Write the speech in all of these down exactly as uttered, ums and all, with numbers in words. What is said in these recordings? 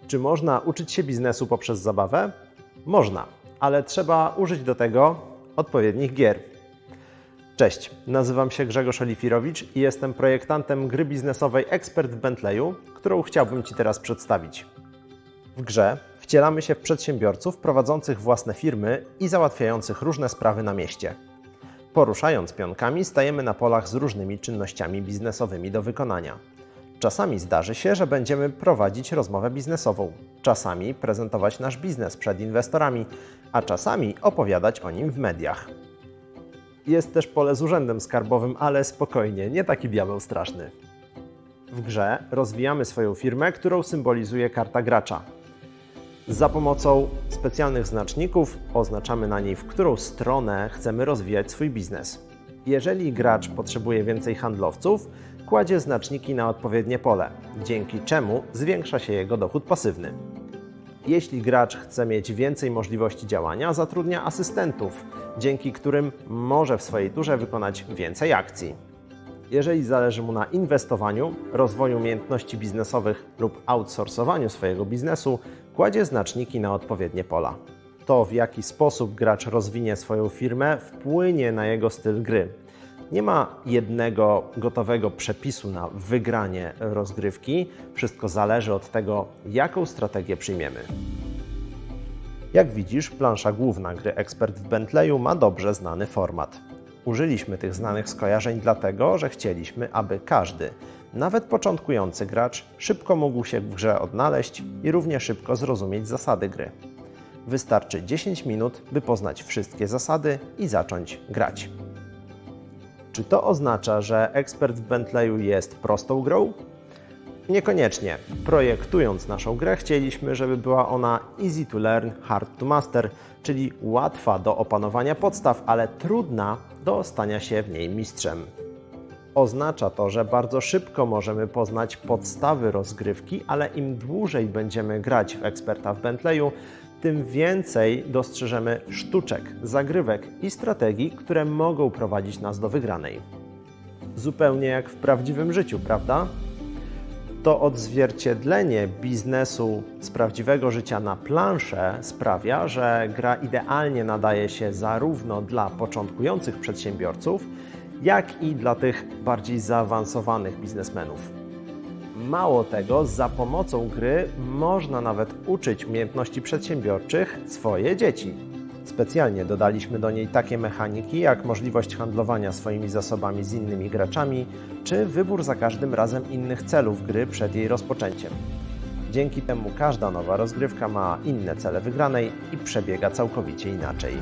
Czy można uczyć się biznesu poprzez zabawę? Można, ale trzeba użyć do tego odpowiednich gier. Cześć, nazywam się Grzegorz Olifirowicz i jestem projektantem gry biznesowej Ekspert w Bentleyu, którą chciałbym Ci teraz przedstawić. W grze wcielamy się w przedsiębiorców prowadzących własne firmy i załatwiających różne sprawy na mieście. Poruszając pionkami, stajemy na polach z różnymi czynnościami biznesowymi do wykonania. Czasami zdarzy się, że będziemy prowadzić rozmowę biznesową, czasami prezentować nasz biznes przed inwestorami, a czasami opowiadać o nim w mediach. Jest też pole z urzędem skarbowym, ale spokojnie, nie taki diabeł straszny. W grze rozwijamy swoją firmę, którą symbolizuje karta gracza. Za pomocą specjalnych znaczników oznaczamy na niej, w którą stronę chcemy rozwijać swój biznes. Jeżeli gracz potrzebuje więcej handlowców, kładzie znaczniki na odpowiednie pole, dzięki czemu zwiększa się jego dochód pasywny. Jeśli gracz chce mieć więcej możliwości działania, zatrudnia asystentów, dzięki którym może w swojej turze wykonać więcej akcji. Jeżeli zależy mu na inwestowaniu, rozwoju umiejętności biznesowych lub outsourcowaniu swojego biznesu, kładzie znaczniki na odpowiednie pola. To, w jaki sposób gracz rozwinie swoją firmę, wpłynie na jego styl gry. Nie ma jednego gotowego przepisu na wygranie rozgrywki. Wszystko zależy od tego, jaką strategię przyjmiemy. Jak widzisz, plansza główna gry Ekspert w Bentleyu ma dobrze znany format. Użyliśmy tych znanych skojarzeń dlatego, że chcieliśmy, aby każdy, nawet początkujący gracz, szybko mógł się w grze odnaleźć i równie szybko zrozumieć zasady gry. Wystarczy dziesięć minut, by poznać wszystkie zasady i zacząć grać. Czy to oznacza, że Ekspert w Bentleyu jest prostą grą? Niekoniecznie. Projektując naszą grę, chcieliśmy, żeby była ona easy to learn, hard to master, czyli łatwa do opanowania podstaw, ale trudna do stania się w niej mistrzem. Oznacza to, że bardzo szybko możemy poznać podstawy rozgrywki, ale im dłużej będziemy grać w Eksperta w Bentleyu, tym więcej dostrzeżemy sztuczek, zagrywek i strategii, które mogą prowadzić nas do wygranej. Zupełnie jak w prawdziwym życiu, prawda? To odzwierciedlenie biznesu z prawdziwego życia na planszę sprawia, że gra idealnie nadaje się zarówno dla początkujących przedsiębiorców, jak i dla tych bardziej zaawansowanych biznesmenów. Mało tego, za pomocą gry można nawet uczyć umiejętności przedsiębiorczych swoje dzieci. Specjalnie dodaliśmy do niej takie mechaniki jak możliwość handlowania swoimi zasobami z innymi graczami, czy wybór za każdym razem innych celów gry przed jej rozpoczęciem. Dzięki temu każda nowa rozgrywka ma inne cele wygranej i przebiega całkowicie inaczej.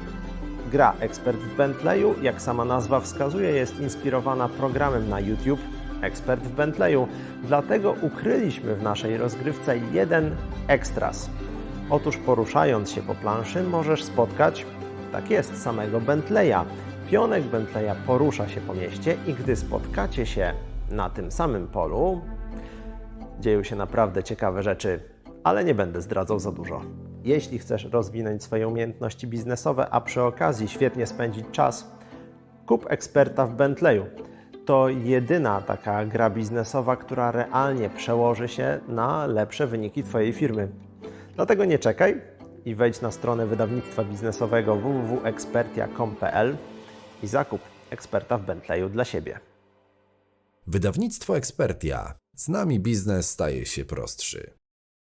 Gra Ekspert w Bentleyu, jak sama nazwa wskazuje, jest inspirowana programem na YouTube Ekspert w Bentleyu, dlatego ukryliśmy w naszej rozgrywce jeden ekstras. Otóż poruszając się po planszy możesz spotkać, tak jest, samego Bentleya. Pionek Bentleya porusza się po mieście i gdy spotkacie się na tym samym polu, dzieją się naprawdę ciekawe rzeczy, ale nie będę zdradzał za dużo. Jeśli chcesz rozwinąć swoje umiejętności biznesowe, a przy okazji świetnie spędzić czas, kup Eksperta w Bentleyu. To jedyna taka gra biznesowa, która realnie przełoży się na lepsze wyniki Twojej firmy. Dlatego nie czekaj i wejdź na stronę wydawnictwa biznesowego w w w kropka ekspertia kropka com kropka p l i zakup Eksperta w Bentleyu dla siebie. Wydawnictwo Ekspertia. Z nami biznes staje się prostszy.